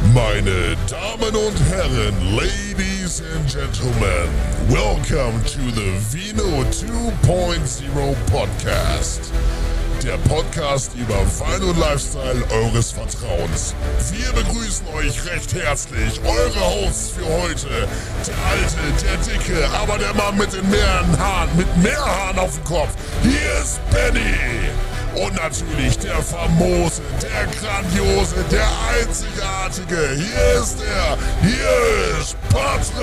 Meine Damen und Herren, Ladies and Gentlemen, welcome to the Vino 2.0 Podcast. Der Podcast über Wein und Lifestyle eures Vertrauens. Wir begrüßen euch recht herzlich, eure Hosts für heute. Der Alte, der Dicke, aber der Mann mit den mehreren Haaren, mit mehr Haaren auf dem Kopf. Hier ist Benny. Und natürlich der famose, der grandiose, der einzigartige. Hier ist er, hier ist Patrick.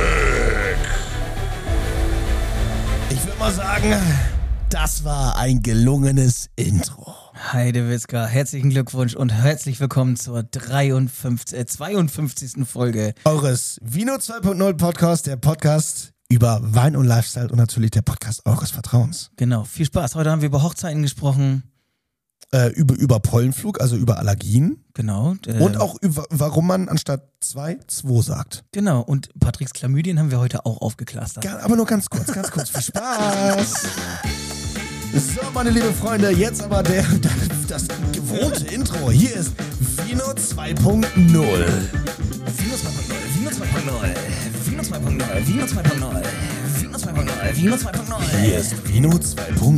Ich würde mal sagen, das war ein gelungenes Intro. Heidewitzka, herzlichen Glückwunsch und herzlich willkommen zur 52. Folge Eures Vino 2.0 Podcast, der Podcast über Wein und Lifestyle und natürlich der Podcast eures Vertrauens. Genau, viel Spaß. Heute haben wir über Hochzeiten gesprochen. Über Pollenflug, also über Allergien. Genau. Und auch über, warum man anstatt 2 sagt. Genau, und Patricks Chlamydien haben wir heute auch aufgeklustert. Ja, aber nur ganz kurz. Viel Spaß. So, meine lieben Freunde, jetzt aber das gewohnte Intro. Hier ist Vino 2.0. Vino 2.0, Vino 2.0, Vino 2.0, Vino 2.0, Vino 2.0, Vino 2.0. Hier ist Vino 2.0.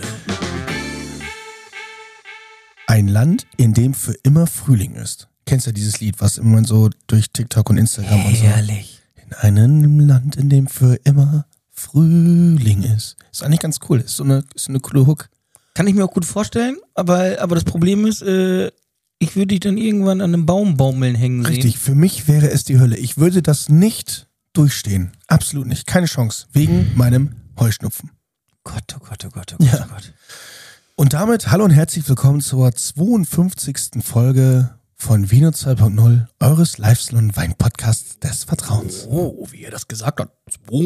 Ein Land, in dem für immer Frühling ist. Kennst du ja dieses Lied, was immer so durch TikTok und Instagram und so. Herrlich. In einem Land, in dem für immer Frühling ist. Ist eigentlich ganz cool. Ist so eine coole Hook. Kann ich mir auch gut vorstellen, aber das Problem ist, ich würde dich dann irgendwann an einem Baum baumeln hängen sehen. Richtig, für mich wäre es die Hölle. Ich würde das nicht durchstehen. Absolut nicht. Keine Chance. Wegen meinem Heuschnupfen. Gott, oh Gott, oh Gott, oh Gott, Ja. oh Gott. Und damit hallo und herzlich willkommen zur 52. Folge von Vino 2.0, eures Lifestyle- und Wein-Podcasts des Vertrauens. Oh, wie er das gesagt hat.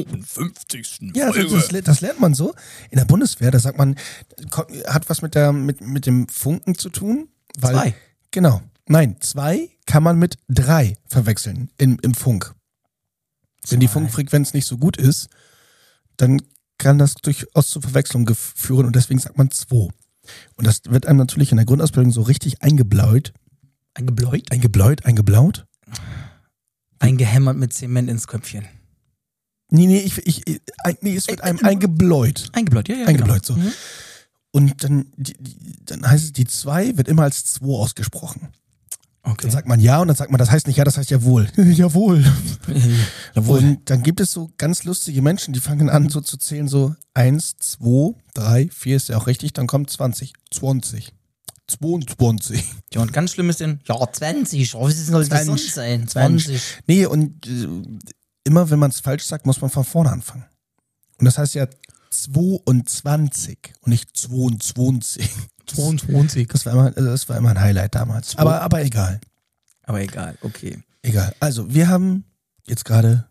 52. Ja, das lernt man so. In der Bundeswehr, da sagt man, hat was mit dem Funken zu tun. Weil, 2. Genau. Nein, 2 kann man mit 3 verwechseln im Funk. Wenn die Funkfrequenz nicht so gut ist, dann kann das durchaus zur Verwechslung führen und deswegen sagt man 2. Und das wird einem natürlich in der Grundausbildung so richtig eingeblaut. Eingeblaut? Eingehämmert mit Zement ins Köpfchen. Nee, es wird einem eingebläut. Eingebläut, ja. Eingebläut, genau. so. Und dann heißt es, die 2 wird immer als 2 ausgesprochen. Okay. Dann sagt man ja und dann sagt man, das heißt nicht ja, das heißt jawohl. Jawohl. Und dann gibt es so ganz lustige Menschen, die fangen an so zu zählen, so 1, 2, 3, 4 ist ja auch richtig, dann kommt 20. 22. Ja, und ganz schlimm ist denn, ja, 20, wie soll das sonst sein? 20. Nee, und immer wenn man es falsch sagt, muss man von vorne anfangen. Und das heißt ja 22 und nicht 22. 22. Das war immer ein Highlight damals. Aber egal. Aber egal, okay. Egal. Also, wir haben jetzt gerade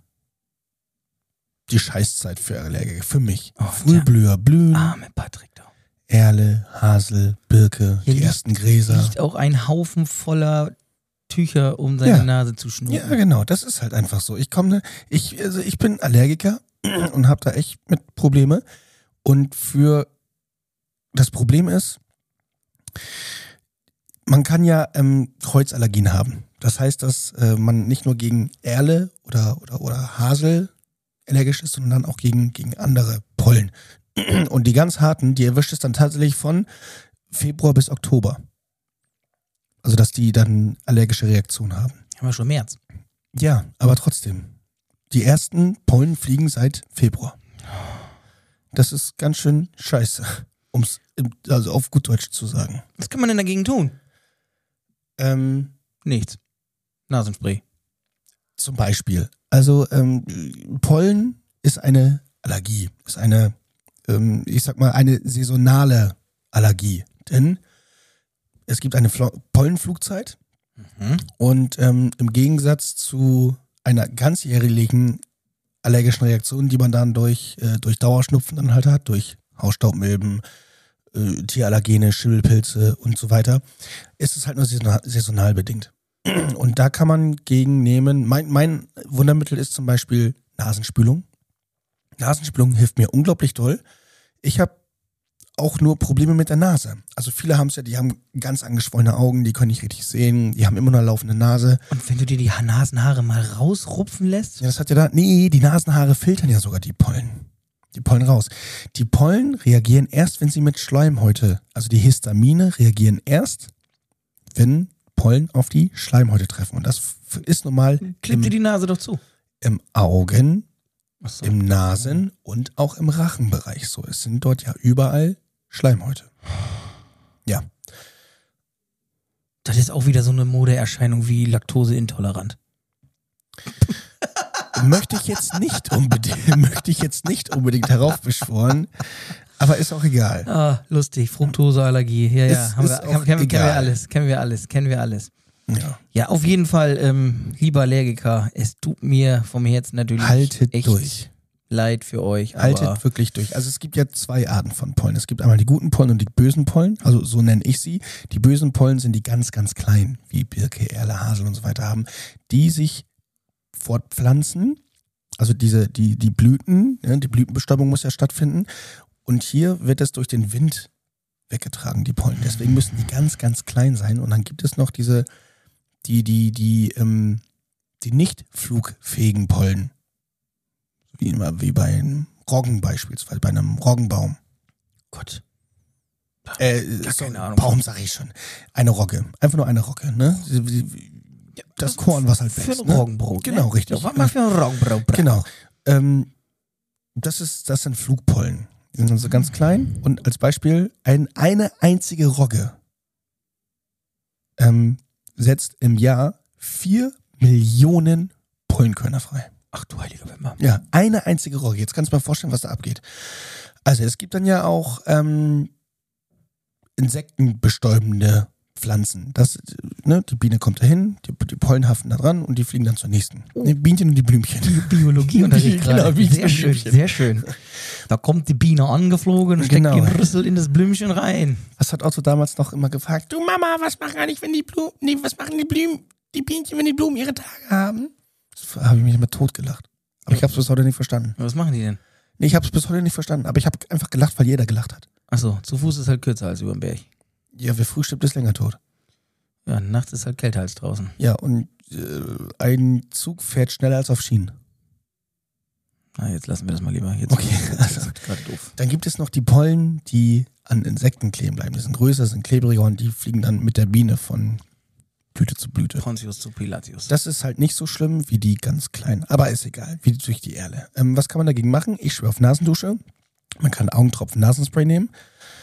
die Scheißzeit für Allergiker. Für mich. Oh, Frühblüher, Blühen, Arme Patrick doch. Erle, Hasel, Birke, Hier die ersten Gräser. Liegt auch ein Haufen voller Tücher, um seine Nase zu schnurren. Ja, genau. Das ist halt einfach so. Ich bin Allergiker und habe da echt mit Probleme. Und das Problem ist, man kann ja Kreuzallergien haben. Das heißt, dass man nicht nur gegen Erle oder Hasel allergisch ist, sondern auch gegen andere Pollen. Und die ganz harten, die erwischt es dann tatsächlich von Februar bis Oktober. Also, dass die dann allergische Reaktionen haben. Haben wir schon März. Ja, aber trotzdem. Die ersten Pollen fliegen seit Februar. Das ist ganz schön scheiße, also auf gut Deutsch zu sagen. Was kann man denn dagegen tun? Nichts. Nasenspray. Zum Beispiel. Also Pollen ist eine Allergie, ist eine, ich sag mal, eine saisonale Allergie. Denn es gibt eine Pollenflugzeit und im Gegensatz zu einer ganzjährigen allergischen Reaktion, die man dann durch Dauerschnupfen dann halt hat, durch Hausstaubmilben, Tierallergene, Schimmelpilze und so weiter, ist es halt nur saisonal bedingt. Und da kann man gegen nehmen, mein Wundermittel ist zum Beispiel Nasenspülung. Nasenspülung hilft mir unglaublich doll. Ich habe auch nur Probleme mit der Nase. Also viele haben es ja, die haben ganz angeschwollene Augen, die können nicht richtig sehen, die haben immer eine laufende Nase. Und wenn du dir die Nasenhaare mal rausrupfen lässt? Ja, das hat ja da, nee, die Nasenhaare filtern ja sogar die Pollen. Die Pollen raus. Die Pollen reagieren erst, wenn sie mit Schleimhäute, also die Histamine reagieren erst, wenn Pollen auf die Schleimhäute treffen. Und das ist normal Klebt dir die Nase doch zu. im Augen, Ach so. im Nasen- und auch im Rachenbereich so. Es sind dort ja überall Schleimhäute. Ja. Das ist auch wieder so eine Modeerscheinung wie laktoseintolerant. Möchte ich jetzt nicht unbedingt heraufbeschworen, aber ist auch egal. Ah, lustig. Fructoseallergie. Ja, Ist auch kennen wir egal. alles. Kennen wir alles. Ja. Ja, auf jeden Fall, lieber Allergiker, es tut mir vom Herzen natürlich Haltet echt durch. leid für euch. Aber Haltet wirklich durch. Also es gibt ja 2 Arten von Pollen. Es gibt einmal die guten Pollen und die bösen Pollen. Also so nenne ich sie. Die bösen Pollen sind die ganz, ganz kleinen, wie Birke, Erle, Hasel und so weiter haben, die sich fortpflanzen. Also die Blüten, ja, die Blütenbestäubung muss ja stattfinden. Und hier wird es durch den Wind weggetragen, die Pollen. Deswegen müssen die ganz, ganz klein sein. Und dann gibt es noch die nicht flugfähigen Pollen. Wie bei einem Roggen beispielsweise, bei einem Roggenbaum. Gott. Keine Ahnung. Baum sag ich schon. Eine Rogge. Einfach nur eine Rogge, ne? Das Korn, was halt Für wächst. ein Ne? Roggenbrot. Genau, ne? richtig. Was mal für ein Roggenbrot. Genau. Das sind Flugpollen. Die sind also ganz klein und als Beispiel eine einzige Rogge setzt im Jahr 4 Millionen Pollenkörner frei. Ach du heiliger Wimmer. Ja, eine einzige Rogge. Jetzt kannst du mal vorstellen, was da abgeht. Also es gibt dann ja auch insektenbestäubende Pflanzen. Die Biene kommt dahin, die Pollen haften da dran und die fliegen dann zur nächsten. Die Bienchen und die Blümchen. Biologieunterricht Genau, gerade. Bienchen Sehr und schön, Blümchen. sehr schön. Da kommt die Biene angeflogen und steckt Genau. den Rüssel in das Blümchen rein. Was hat Otto damals noch immer gefragt? Du Mama, was machen eigentlich, wenn was machen die Bienchen, wenn die Blumen ihre Tage haben? Das habe ich mich immer totgelacht. Aber ich habe es bis heute nicht verstanden. Was machen die denn? Nee, ich habe es bis heute nicht verstanden. Aber ich habe einfach gelacht, weil jeder gelacht hat. Achso, zu Fuß ist halt kürzer als über den Berg. Ja, wer früh stirbt, ist länger tot. Ja, nachts ist halt kälter als draußen. Ja, und ein Zug fährt schneller als auf Schienen. Na, jetzt lassen wir das mal lieber. Jetzt Okay, das ist gerade doof. Dann gibt es noch die Pollen, die an Insekten kleben bleiben. Die sind größer, sind klebriger und die fliegen dann mit der Biene von Blüte zu Blüte. Pontius zu Pilatius. Das ist halt nicht so schlimm wie die ganz kleinen, aber ist egal, wie durch die Erle. Was kann man dagegen machen? Ich schwöre auf Nasendusche. Man kann Augentropfen Nasenspray nehmen.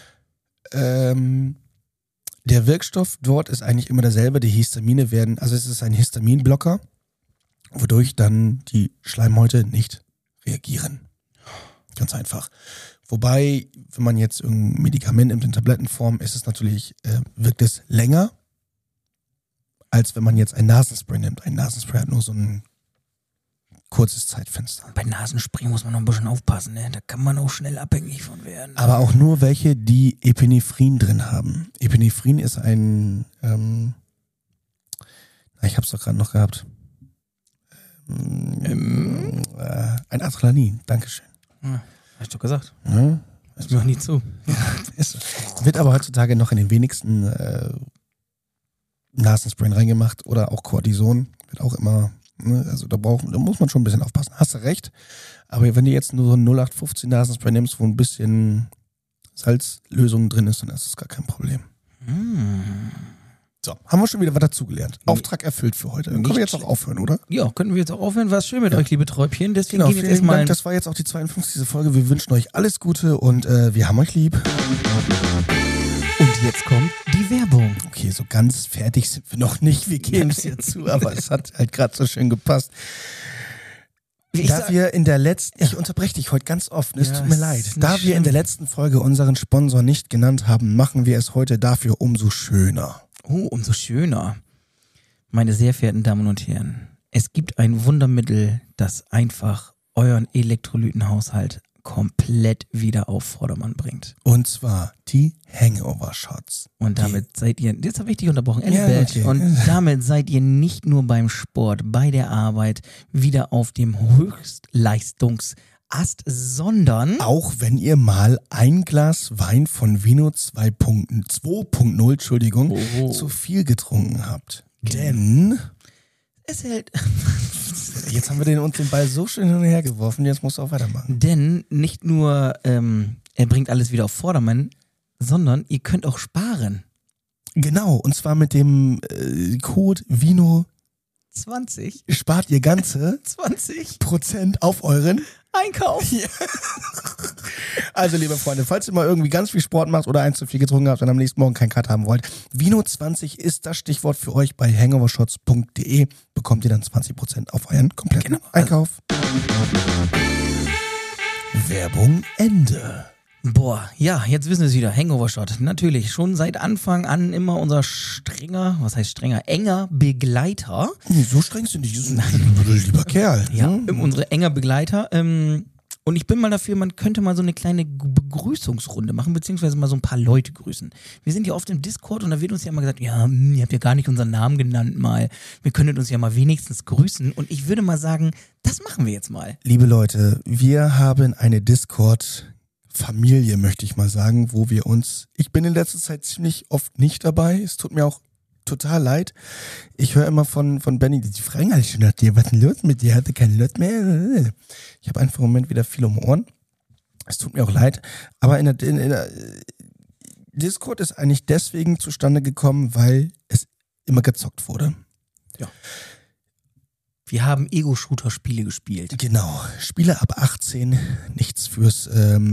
Der Wirkstoff dort ist eigentlich immer derselbe. Die Histamine werden, also es ist ein Histaminblocker, wodurch dann die Schleimhäute nicht reagieren. Ganz einfach. Wobei, wenn man jetzt irgendein Medikament nimmt in Tablettenform, ist es natürlich, wirkt es länger, als wenn man jetzt ein Nasenspray nimmt. Ein Nasenspray hat nur so ein kurzes Zeitfenster. Bei Nasenspray muss man noch ein bisschen aufpassen, ne? Da kann man auch schnell abhängig von werden. Aber auch nur welche, die Epinephrin drin haben. Epinephrin ist ein, ich hab's doch gerade noch gehabt. Ein Adrenalin, Dankeschön. Ja, hab ich doch gesagt. Ja, Das mir auch nie zu. wird aber heutzutage noch in den wenigsten Nasensprayen reingemacht oder auch Cortison. Wird auch immer, ne? Also da muss man schon ein bisschen aufpassen. Hast du recht. Aber wenn du jetzt nur so ein 0815 Nasenspray nimmst, wo ein bisschen Salzlösung drin ist, dann ist das gar kein Problem. So, haben wir schon wieder was dazugelernt. Auftrag erfüllt für heute. Dann können wir jetzt auch aufhören, oder? Ja, können wir jetzt auch aufhören. War schön mit euch, liebe Träubchen. Deswegen Genau, gehen wir jetzt vielen erstmal. Dank. Das war jetzt auch die 52. Folge. Wir wünschen euch alles Gute und wir haben euch lieb. Und jetzt kommt die Werbung. Okay, so ganz fertig sind wir noch nicht. Wir geben es jetzt zu, aber es hat halt gerade so schön gepasst. Ich unterbreche dich heute ganz oft, es Ja, tut mir ist leid. nicht Da wir schlimm. in der letzten Folge unseren Sponsor nicht genannt haben, machen wir es heute dafür umso schöner. Oh, umso schöner. Meine sehr verehrten Damen und Herren, es gibt ein Wundermittel, das einfach euren Elektrolytenhaushalt komplett wieder auf Vordermann bringt. Und zwar die Hangover-Shots. Und damit seid ihr, jetzt habe ich dich unterbrochen, Ja, okay. Und damit seid ihr nicht nur beim Sport, bei der Arbeit wieder auf dem Ast, sondern auch wenn ihr mal ein Glas Wein von Vino 2.0, Entschuldigung, zu viel getrunken habt. Denn es hält. jetzt haben wir uns den Ball so schön hin und her geworfen, jetzt musst du auch weitermachen. Denn nicht nur er bringt alles wieder auf Vordermann, sondern ihr könnt auch sparen. Genau, und zwar mit dem Code Vino 20 spart ihr ganze 20% auf euren Einkauf. Ja. Also, liebe Freunde, falls ihr mal irgendwie ganz viel Sport macht oder eins zu viel getrunken habt und am nächsten Morgen keinen Cut haben wollt, Vino 20 ist das Stichwort für euch. Bei hangovershots.de bekommt ihr dann 20% auf euren kompletten Einkauf. Werbung Ende. Boah, ja, jetzt wissen wir es wieder. Hangover-Shot. Natürlich, schon seit Anfang an immer unser enger Begleiter. Nee, so streng sind die. Lieber Kerl. Ja, unsere enger Begleiter. Und ich bin mal dafür, man könnte mal so eine kleine Begrüßungsrunde machen, beziehungsweise mal so ein paar Leute grüßen. Wir sind ja oft im Discord und da wird uns ja immer gesagt, ja, ihr habt ja gar nicht unseren Namen genannt mal. Wir könnten uns ja mal wenigstens grüßen. Und ich würde mal sagen, das machen wir jetzt mal. Liebe Leute, wir haben eine Discord-Familie, möchte ich mal sagen, wo wir uns, ich bin in letzter Zeit ziemlich oft nicht dabei, es tut mir auch total leid. Ich höre immer von Benny, die fragen alle schon nach dir, was ist denn los mit dir? Hatte keine Lust mehr? Ich habe einfach im Moment wieder viel um die Ohren. Es tut mir auch leid. Aber in der Discord ist eigentlich deswegen zustande gekommen, weil es immer gezockt wurde. Ja. Wir haben Ego-Shooter-Spiele gespielt. Genau. Spiele ab 18, nichts fürs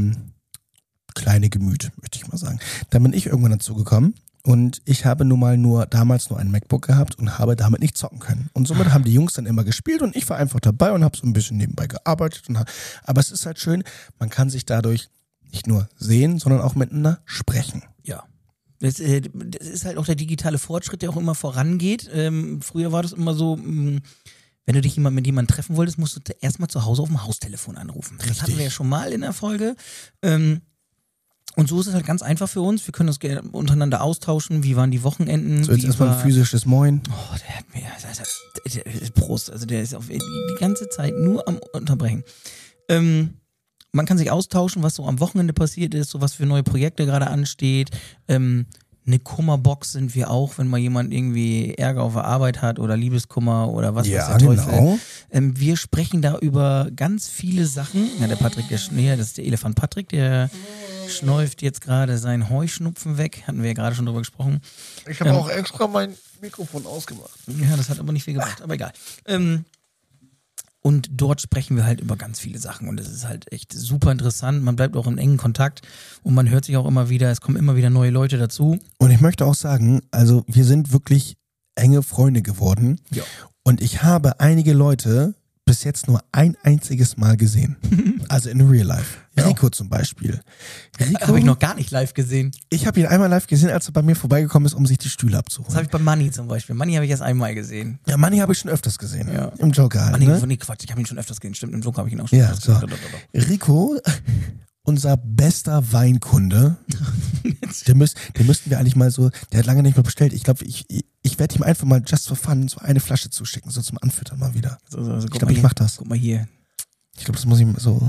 kleine Gemüt, möchte ich mal sagen. Dann bin ich irgendwann dazu gekommen. Und ich habe damals nur ein MacBook gehabt und habe damit nicht zocken können. Und somit haben die Jungs dann immer gespielt und ich war einfach dabei und habe so ein bisschen nebenbei gearbeitet. Aber es ist halt schön, man kann sich dadurch nicht nur sehen, sondern auch miteinander sprechen. Ja. Das ist halt auch der digitale Fortschritt, der auch immer vorangeht. Früher war das immer so, wenn du dich mit jemandem treffen wolltest, musst du erstmal zu Hause auf dem Haustelefon anrufen. Richtig. Das hatten wir ja schon mal in der Folge. Und so ist es halt ganz einfach für uns. Wir können uns gerne untereinander austauschen. Wie waren die Wochenenden? So, jetzt erstmal ein physisches Moin. Oh, der hat mir... Prost. Also der ist die ganze Zeit nur am Unterbrechen. Man kann sich austauschen, was so am Wochenende passiert ist, so was für neue Projekte gerade ansteht. Eine Kummerbox sind wir auch, wenn mal jemand irgendwie Ärger auf der Arbeit hat oder Liebeskummer oder was weiß der Teufel. Genau. Wir sprechen da über ganz viele Sachen. Ja, der Patrick, das ist der Elefant Patrick, der schnäuft jetzt gerade seinen Heuschnupfen weg. Hatten wir ja gerade schon drüber gesprochen. Ich habe auch extra mein Mikrofon ausgemacht. Ja, das hat aber nicht viel gebracht, aber egal. Und dort sprechen wir halt über ganz viele Sachen und es ist halt echt super interessant. Man bleibt auch in engen Kontakt und man hört sich auch immer wieder, es kommen immer wieder neue Leute dazu. Und ich möchte auch sagen, also wir sind wirklich enge Freunde geworden. Ja. Und ich habe einige Leute bis jetzt nur ein einziges Mal gesehen. Also in Real Life. Ja. Rico zum Beispiel. Rico, Habe ich noch gar nicht live gesehen. ich habe ihn einmal live gesehen, als er bei mir vorbeigekommen ist, um sich die Stühle abzuholen. Das habe ich bei Manni zum Beispiel. Manni habe ich erst einmal gesehen. Ja, Manni habe ich schon öfters gesehen. Ja. Im Joker halt, Manni, ne? nee, Quatsch, ich habe ihn schon öfters gesehen. Stimmt, im Joker habe ich ihn auch schon Ja, öfters so. gesehen. Rico, unser bester Weinkunde, den müssten wir eigentlich mal so, der hat lange nicht mehr bestellt. Ich glaube, ich werde ihm einfach mal just for fun so eine Flasche zuschicken, so zum Anfüttern mal wieder. So, Ich glaube, ich mach das. Guck mal hier. Ich glaube, das muss ich so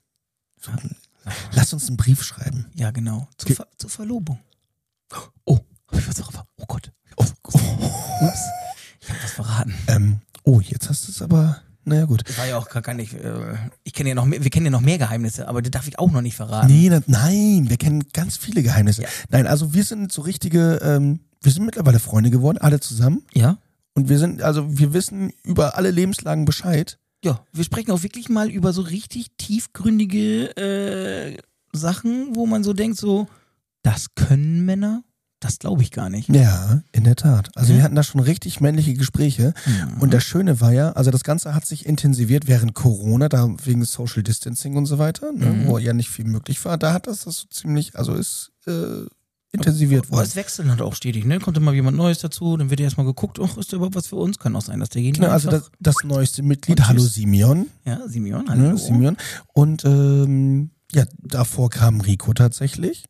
lass uns einen Brief schreiben. Ja, genau. Zur Verlobung. Oh, hab ich was verraten? Oh Gott. Ups. Ich hab was verraten. Jetzt hast du es aber, naja gut. Das war ja auch gar nicht, wir kennen ja noch mehr Geheimnisse, aber das darf ich auch noch nicht verraten. Nee, nein, wir kennen ganz viele Geheimnisse. Ja. Nein, also wir sind so richtige, wir sind mittlerweile Freunde geworden, alle zusammen. Ja? Und wir wissen über alle Lebenslagen Bescheid. Ja, wir sprechen auch wirklich mal über so richtig tiefgründige Sachen, wo man so denkt, so, das können Männer? Das glaube ich gar nicht. Ja, in der Tat. Also Ja. wir hatten da schon richtig männliche Gespräche. Mhm. Und das Schöne war ja, also das Ganze hat sich intensiviert während Corona, da wegen Social Distancing und so weiter, ne, wo ja nicht viel möglich war. Da hat das so ziemlich, also ist intensiviert Aber worden. es wechseln halt auch stetig, ne? Kommt immer jemand Neues dazu, dann wird erstmal geguckt, ist da überhaupt was für uns? Kann auch sein, dass der geht. Genau, also das neueste Mitglied, Und hallo tschüss. Simeon. Ja, Simeon, hallo. Ne, Simeon. Und ja, davor kam Rico tatsächlich.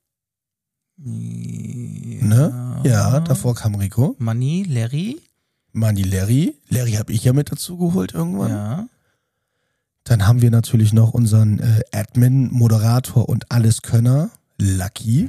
Ne? Ja, davor kam Rico. Manni, Larry. Larry habe ich ja mit dazu geholt irgendwann. Ja. Dann haben wir natürlich noch unseren Admin, Moderator und Alleskönner, Lucky.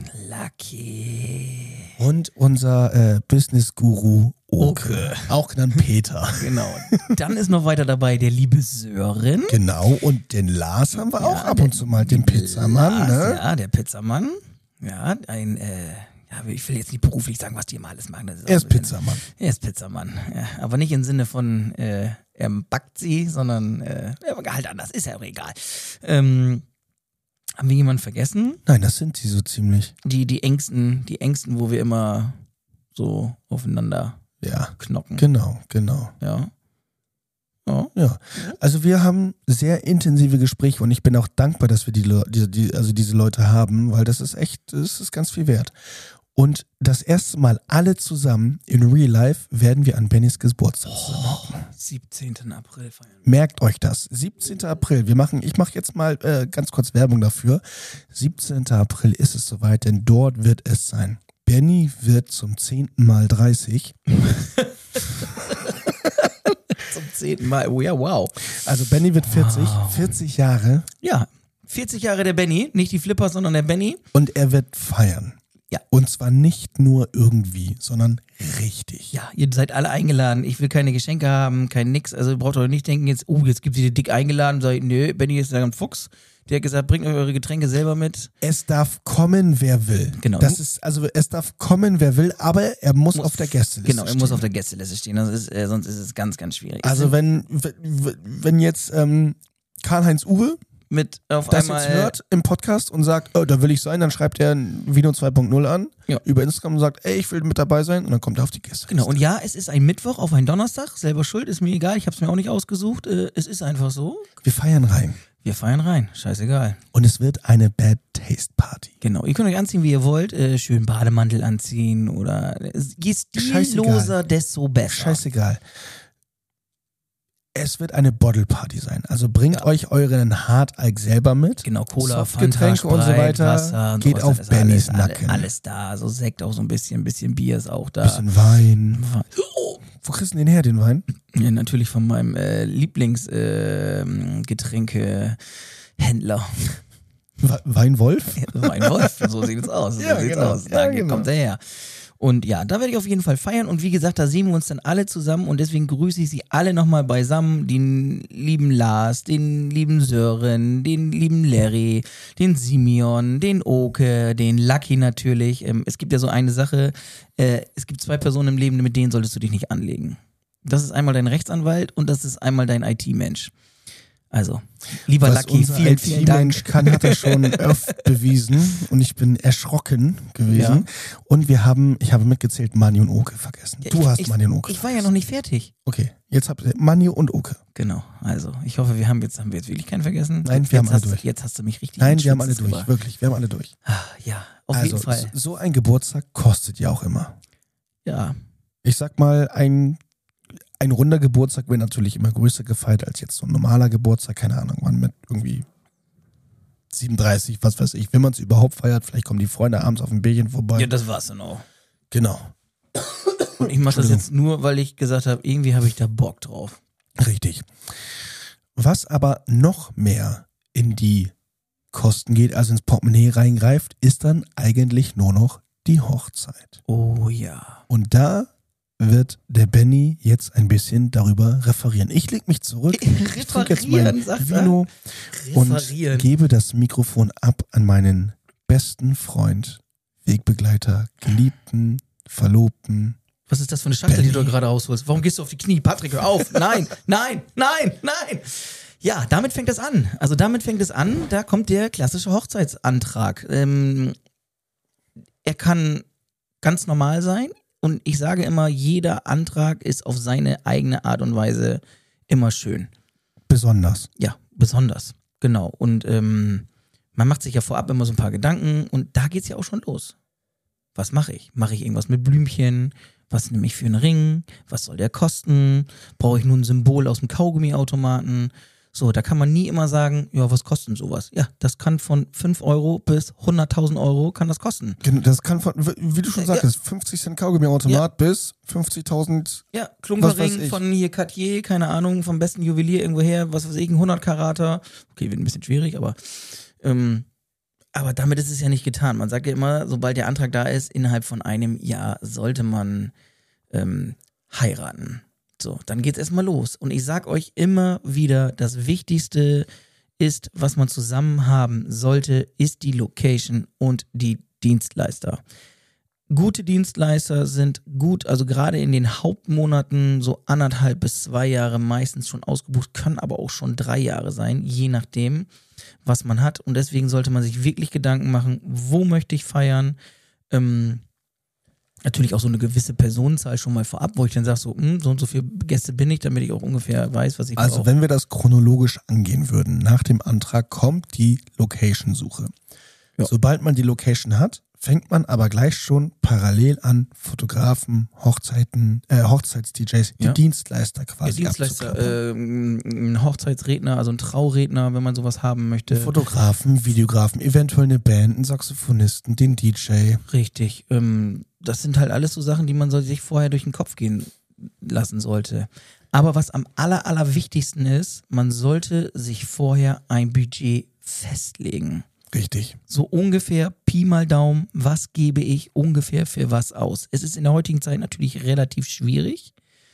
Und unser Business-Guru, Oke. Auch genannt Peter. Genau. Dann ist noch weiter dabei der liebe Sören. Genau, und den Lars haben wir auch ab und zu mal, den Pizzamann. Lars, Ne? Ja, der Pizzamann. Ja, ich will jetzt nicht beruflich sagen, was die immer alles machen. Er ist Pizzamann. Er ist Pizzamann. Ja, aber nicht im Sinne von, er backt sie, sondern halt anders. Ist ja auch egal. Haben wir jemanden vergessen? Nein, das sind sie so ziemlich. Die Ängsten, wo wir immer so aufeinander knocken. Genau. Ja. Ja, also wir haben sehr intensive Gespräche und ich bin auch dankbar, dass wir diese Leute haben, weil das ist ganz viel wert. Und das erste Mal alle zusammen in Real Life werden wir an Bennys Geburtstag machen. 17. April feiern. Merkt euch das. 17. April. Ich mache jetzt mal ganz kurz Werbung dafür. 17. April ist es soweit, denn dort wird es sein. Benny wird zum 10. Mal 30. Zum 10. Mal. Oh ja, wow. Also Benny wird 40 Jahre. Ja, 40 Jahre der Benny. Nicht die Flippers, sondern der Benny. Und er wird feiern. Ja. Und zwar nicht nur irgendwie, sondern richtig. Ja, ihr seid alle eingeladen. Ich will keine Geschenke haben, kein nix. Also ihr braucht euch nicht denken, jetzt gibt ihr dick eingeladen. Sag ich, nö, Benny ist ein Fuchs. Der hat gesagt, bringt euch eure Getränke selber mit. Es darf kommen, wer will. Genau. Es darf kommen, wer will, aber er muss auf der Gästeliste stehen. Genau, er muss auf der Gästeliste stehen. Sonst ist es ganz, ganz schwierig. Also wenn jetzt Karl-Heinz Uwe mit auf das einmal jetzt hört im Podcast und sagt, oh, da will ich sein, dann schreibt er Vino 2.0 an über Instagram und sagt, ey, ich will mit dabei sein und dann kommt er auf die Gäste. Genau, und ja, es ist ein Mittwoch auf einen Donnerstag, selber schuld, ist mir egal, ich habe es mir auch nicht ausgesucht, es ist einfach so. Wir feiern rein. Scheißegal. Und es wird eine Bad Taste Party. Genau, ihr könnt euch anziehen, wie ihr wollt, schön Bademantel anziehen oder je stilloser, desto besser. Scheißegal. Es wird eine Bottle Party sein. Also bringt euch euren Hardalk selber mit. Genau, Cola, Softgetränke Fanta, und so weiter. Wasser und geht auf Bennys Nacken. Alles da, so Sekt auch so ein bisschen Bier ist auch da. Bisschen Wein. Wo kriegst du den her, den Wein? Ja, natürlich von meinem Lieblingsgetränkehändler. Weinwolf? Weinwolf, so sieht es aus. Da kommt er her. Und ja, da werde ich auf jeden Fall feiern. Und wie gesagt, da sehen wir uns dann alle zusammen. Und deswegen grüße ich sie alle nochmal beisammen. Den lieben Lars, den lieben Sören, den lieben Larry, den Simeon, den Oke, den Lucky natürlich. Es gibt ja so eine Sache, es gibt 2 Personen im Leben, mit denen solltest du dich nicht anlegen. Das ist einmal dein Rechtsanwalt und das ist einmal dein IT-Mensch. Also, lieber Lucky, vielen, vielen Dank. Mensch kann, hat er schon oft bewiesen und ich bin erschrocken gewesen. Ja. Und ich habe mitgezählt Manni und Oke vergessen. Du hast Manni und Oke Ich war ja noch nicht fertig. Okay, jetzt habt ihr Manni und Oke. Genau, also ich hoffe, wir haben jetzt wirklich keinen vergessen. Nein, wir haben alle durch. Jetzt hast du mich richtig Nein, wir haben alle durch, wirklich, wir haben alle durch. Ja, auf jeden Fall. So ein Geburtstag kostet ja auch immer. Ja. Ich sag mal, ein runder Geburtstag wird natürlich immer größer gefeiert als jetzt so ein normaler Geburtstag. Keine Ahnung, man mit irgendwie 37, was weiß ich. Wenn man es überhaupt feiert, vielleicht kommen die Freunde abends auf ein Bierchen vorbei. Ja, das war's dann auch. Genau. Und ich mache das jetzt nur, weil ich gesagt habe, irgendwie habe ich da Bock drauf. Richtig. Was aber noch mehr in die Kosten geht, also ins Portemonnaie reingreift, ist dann eigentlich nur noch die Hochzeit. Oh ja. Und da wird der Benny jetzt ein bisschen darüber referieren. Ich lege mich zurück, ich trinke jetzt mein Vino und gebe das Mikrofon ab an meinen besten Freund, Wegbegleiter, Geliebten, Verlobten. Was ist das für eine Schachtel, Benny. die du gerade rausholst? Warum gehst du auf die Knie? Patrick, hör auf! Nein! Ja, damit fängt es an. Da kommt der klassische Hochzeitsantrag. Er kann ganz normal sein. Und ich sage immer, jeder Antrag ist auf seine eigene Art und Weise immer schön. Besonders. Ja, besonders. Genau. Und man macht sich ja vorab immer so ein paar Gedanken und da geht's ja auch schon los. Was mache ich? Mache ich irgendwas mit Blümchen? Was nehme ich für einen Ring? Was soll der kosten? Brauche ich nur ein Symbol aus dem Kaugummiautomaten? So, da kann man nie immer sagen, ja, was kostet denn sowas? Ja, das kann von 5 Euro bis 100.000 Euro kann das kosten. Das kann von, wie du schon sagtest, 50 Cent Kaugummi-Automat bis 50.000. Ja, Klunkerring von hier Cartier, keine Ahnung, vom besten Juwelier irgendwoher, was weiß ich, ein 100 Karater. Okay, wird ein bisschen schwierig, aber damit ist es ja nicht getan. Man sagt ja immer, sobald der Antrag da ist, innerhalb von einem Jahr sollte man heiraten. So, dann geht's erstmal los. Und ich sag euch immer wieder, das Wichtigste ist, was man zusammen haben sollte, ist die Location und die Dienstleister. Gute Dienstleister sind gut, also gerade in den Hauptmonaten so 1,5 bis 2 Jahre meistens schon ausgebucht, können aber auch schon 3 Jahre sein, je nachdem, was man hat. Und deswegen sollte man sich wirklich Gedanken machen, wo möchte ich feiern, natürlich auch so eine gewisse Personenzahl schon mal vorab, wo ich dann sage, so und so viele Gäste bin ich, damit ich auch ungefähr weiß, was ich brauche. Also wenn wir das chronologisch angehen würden, nach dem Antrag kommt die Location-Suche. Ja. Sobald man die Location hat, fängt man aber gleich schon parallel an, Fotografen, Hochzeits-DJs, die Dienstleister quasi ein Hochzeitsredner, also ein Trauredner, wenn man sowas haben möchte. Fotografen, Videografen, eventuell eine Band, einen Saxophonisten, den DJ. Richtig. Das sind halt alles so Sachen, die man sich vorher durch den Kopf gehen lassen sollte. Aber was am allerwichtigsten ist, man sollte sich vorher ein Budget festlegen. Richtig. So ungefähr, Pi mal Daumen, was gebe ich ungefähr für was aus? Es ist in der heutigen Zeit natürlich relativ schwierig,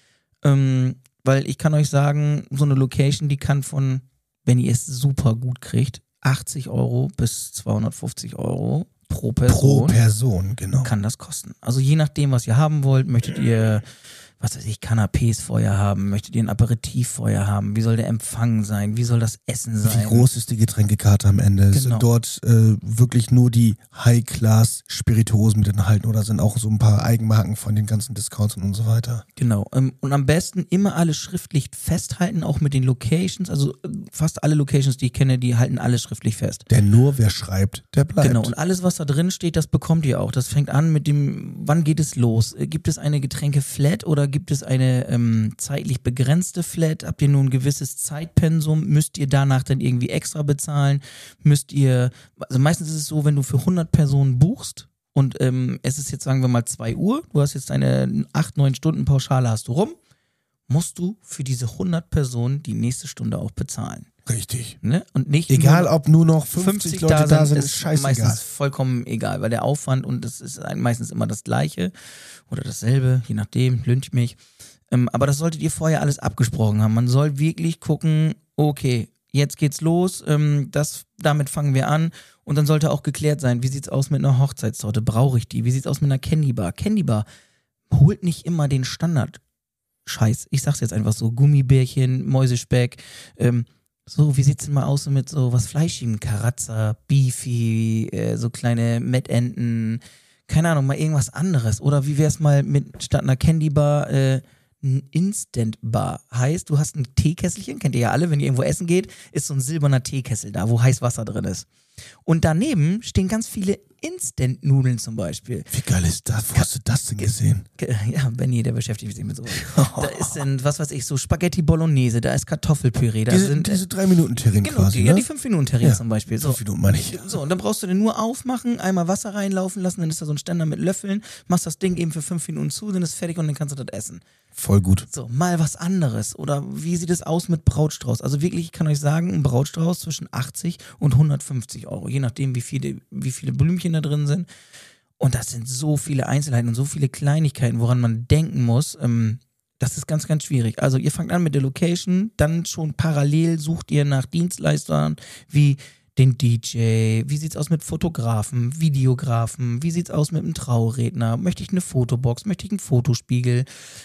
weil ich kann euch sagen, so eine Location, die kann von, wenn ihr es super gut kriegt, 80 Euro bis 250 Euro pro Person. Pro Person, genau. Kann das kosten. Also je nachdem, was ihr haben wollt, möchtet ihr, was weiß ich, Canapés vorher haben, möchtet ihr ein Aperitif vorher haben, wie soll der Empfang sein, wie soll das Essen sein? Wie groß ist die Getränkekarte am Ende? Genau. Sind dort wirklich nur die High-Class-Spirituosen mit enthalten oder sind auch so ein paar Eigenmarken von den ganzen Discounts und so weiter? Genau. Und am besten immer alles schriftlich festhalten, auch mit den Locations. Also fast alle Locations, die ich kenne, die halten alles schriftlich fest. Denn nur wer schreibt, der bleibt. Genau. Und alles, was da drin steht, das bekommt ihr auch. Das fängt an mit dem, wann geht es los? Gibt es eine Getränke-Flat oder gibt es eine zeitlich begrenzte Flat? Habt ihr nur ein gewisses Zeitpensum? Müsst ihr danach dann irgendwie extra bezahlen? Also meistens ist es so, wenn du für 100 Personen buchst und es ist jetzt, sagen wir mal 2 Uhr, du hast jetzt eine 8-9 Stunden Pauschale hast du rum, musst du für diese 100 Personen die nächste Stunde auch bezahlen. Richtig. Ne? Und nicht egal, ob nur noch 50 Leute da sind, ist scheißegal. Meistens vollkommen egal, weil der Aufwand und das ist meistens immer das Gleiche oder dasselbe, je nachdem, lyncht mich. Aber das solltet ihr vorher alles abgesprochen haben. Man soll wirklich gucken, okay, jetzt geht's los, damit fangen wir an und dann sollte auch geklärt sein, wie sieht's aus mit einer Hochzeitstorte, brauche ich die? Wie sieht's aus mit einer Candy Bar? Candy Bar holt nicht immer den Standard Scheiß, ich sag's jetzt einfach so, Gummibärchen, Mäusespeck, so, wie sieht's denn mal aus mit so was Fleischigem? Karazza, Beefy, so kleine Mettenten, keine Ahnung, mal irgendwas anderes. Oder wie wär's mal mit statt einer Candy Bar ein Instant Bar? Heißt, du hast ein Teekesselchen, kennt ihr ja alle, wenn ihr irgendwo essen geht, ist so ein silberner Teekessel da, wo heiß Wasser drin ist. Und daneben stehen ganz viele Instant-Nudeln zum Beispiel. Wie geil ist das? Wo hast du das denn gesehen? Ja, Benni, der beschäftigt sich mit sowas. Da ist dann, was weiß ich, so Spaghetti Bolognese, da ist Kartoffelpüree. Da diese 3-Minuten-Terrinen genau, quasi, ja, ne? die 5-Minuten-Terrinen zum Beispiel. So. 5 Minuten meine ich. So, und dann brauchst du den nur aufmachen, einmal Wasser reinlaufen lassen, dann ist da so ein Ständer mit Löffeln, machst das Ding eben für 5 Minuten zu, dann ist fertig und dann kannst du das essen. Voll gut. So, mal was anderes. Oder wie sieht es aus mit Brautstrauß? Also wirklich, ich kann euch sagen, ein Brautstrauß zwischen 80 und 150 Euro, je nachdem, wie viele Blümchen da drin sind. Und das sind so viele Einzelheiten und so viele Kleinigkeiten, woran man denken muss. Das ist ganz, ganz schwierig. Also ihr fangt an mit der Location, dann schon parallel sucht ihr nach Dienstleistern wie den DJ, wie sieht's aus mit Fotografen, Videografen, wie sieht's aus mit einem Trauredner, möchte ich eine Fotobox, möchte ich einen Fotospiegel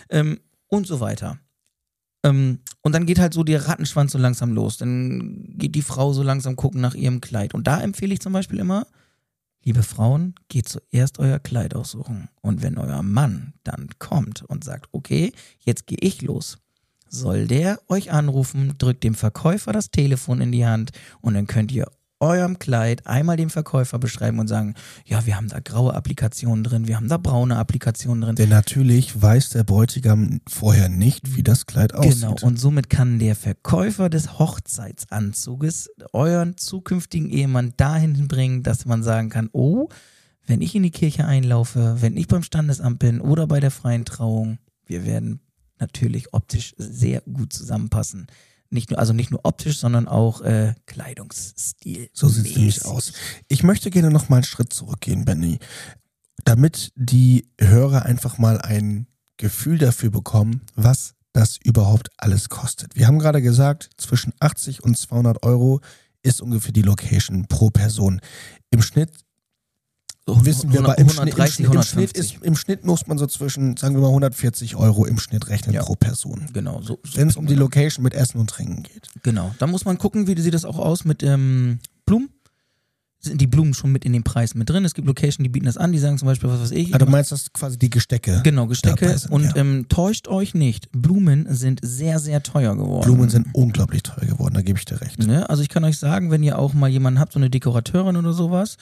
und so weiter. Und dann geht halt so der Rattenschwanz so langsam los. Dann geht die Frau so langsam gucken nach ihrem Kleid. Und da empfehle ich zum Beispiel immer, liebe Frauen, geht zuerst euer Kleid aussuchen. Und wenn euer Mann dann kommt und sagt, okay, jetzt gehe ich los, soll der euch anrufen, drückt dem Verkäufer das Telefon in die Hand und dann könnt ihr eurem Kleid einmal dem Verkäufer beschreiben und sagen, ja, wir haben da graue Applikationen drin, wir haben da braune Applikationen drin. Denn natürlich weiß der Bräutigam vorher nicht, wie das Kleid aussieht. Genau, und somit kann der Verkäufer des Hochzeitsanzuges euren zukünftigen Ehemann dahin bringen, dass man sagen kann, oh, wenn ich in die Kirche einlaufe, wenn ich beim Standesamt bin oder bei der freien Trauung, wir werden natürlich optisch sehr gut zusammenpassen. Nicht nur optisch, sondern auch Kleidungsstil. So sieht es nämlich aus. Ich möchte gerne noch mal einen Schritt zurückgehen, Benny, damit die Hörer einfach mal ein Gefühl dafür bekommen, was das überhaupt alles kostet. Wir haben gerade gesagt, zwischen 80 und 200 Euro ist ungefähr die Location pro Person. Im Schnitt wissen wir, aber im Schnitt muss man so zwischen, sagen wir mal, 140 Euro im Schnitt rechnen pro Person. Genau. So wenn es um die Location mit Essen und Trinken geht. Genau. Da muss man gucken, wie sieht das auch aus mit Blumen. Sind die Blumen schon mit in den Preis mit drin? Es gibt Locations, die bieten das an, die sagen zum Beispiel, was weiß ich. Du meinst das quasi die Gestecke? Genau, Gestecke. Sind, und täuscht euch nicht, Blumen sind sehr, sehr teuer geworden. Blumen sind unglaublich teuer geworden, da gebe ich dir recht. Ne? Also ich kann euch sagen, wenn ihr auch mal jemanden habt, so eine Dekorateurin oder sowas,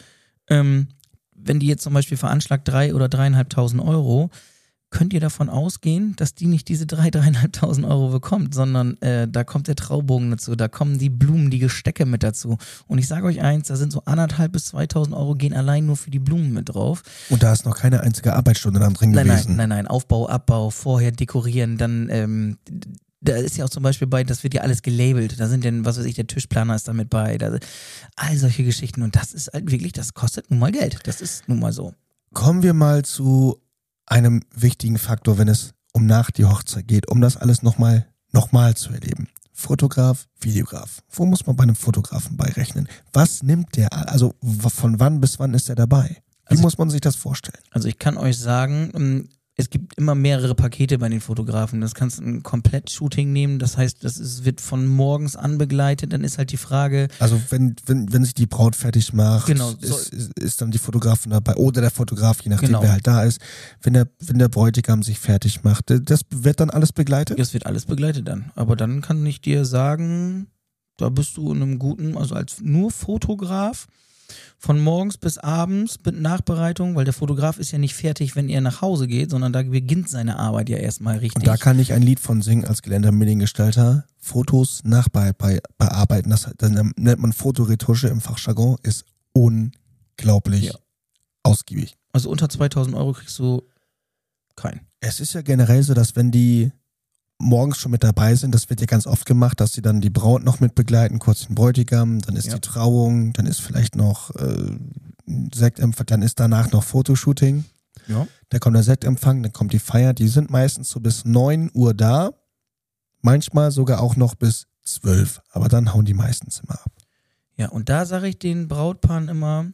wenn die jetzt zum Beispiel veranschlagt 3.000 oder 3.500 Euro, könnt ihr davon ausgehen, dass die nicht diese 3.500 Euro bekommt, sondern da kommt der Traubogen dazu, da kommen die Blumen, die Gestecke mit dazu. Und ich sage euch eins, da sind so 1.500 bis 2.000 Euro gehen allein nur für die Blumen mit drauf. Und da ist noch keine einzige Arbeitsstunde drin gewesen. Nein, Aufbau, Abbau, vorher dekorieren, dann da ist ja auch zum Beispiel bei, das wird ja alles gelabelt, da sind denn, was weiß ich, der Tischplaner ist damit bei, all solche Geschichten und das ist halt wirklich, das kostet nun mal Geld, das ist nun mal so. Kommen wir mal zu einem wichtigen Faktor, wenn es um nach die Hochzeit geht, um das alles nochmal zu erleben. Fotograf, Videograf. Wo muss man bei einem Fotografen beirechnen? Was nimmt der, also von wann bis wann ist er dabei? Wie muss man sich das vorstellen? Also ich kann euch sagen, es gibt immer mehrere Pakete bei den Fotografen. Das kannst du ein Komplett-Shooting nehmen. Das heißt, wird von morgens an begleitet. Dann ist halt die Frage. Also wenn sich die Braut fertig macht, genau, ist dann die Fotografin dabei oder der Fotograf, je nachdem wer halt da ist. Wenn der Bräutigam sich fertig macht, das wird dann alles begleitet? Das wird alles begleitet dann. Aber dann kann ich dir sagen, da bist du in einem guten, also als nur Fotograf, von morgens bis abends mit Nachbereitung, weil der Fotograf ist ja nicht fertig, wenn er nach Hause geht, sondern da beginnt seine Arbeit ja erstmal richtig. Und da kann ich ein Lied von singen als gelernter Mediengestalter. Fotos nachbearbeiten, das nennt man Fotoretusche im Fachjargon, ist unglaublich ausgiebig. Also unter 2.000 Euro kriegst du keinen. Es ist ja generell so, dass wenn die morgens schon mit dabei sind, das wird ja ganz oft gemacht, dass sie dann die Braut noch mit begleiten, kurz den Bräutigam, dann ist die Trauung, dann ist vielleicht noch Sektempfang, dann ist danach noch Fotoshooting. Ja. Dann kommt der Sektempfang, dann kommt die Feier, die sind meistens so bis 9 Uhr da, manchmal sogar auch noch bis 12, aber dann hauen die meistens immer ab. Ja, und da sage ich den Brautpaaren immer,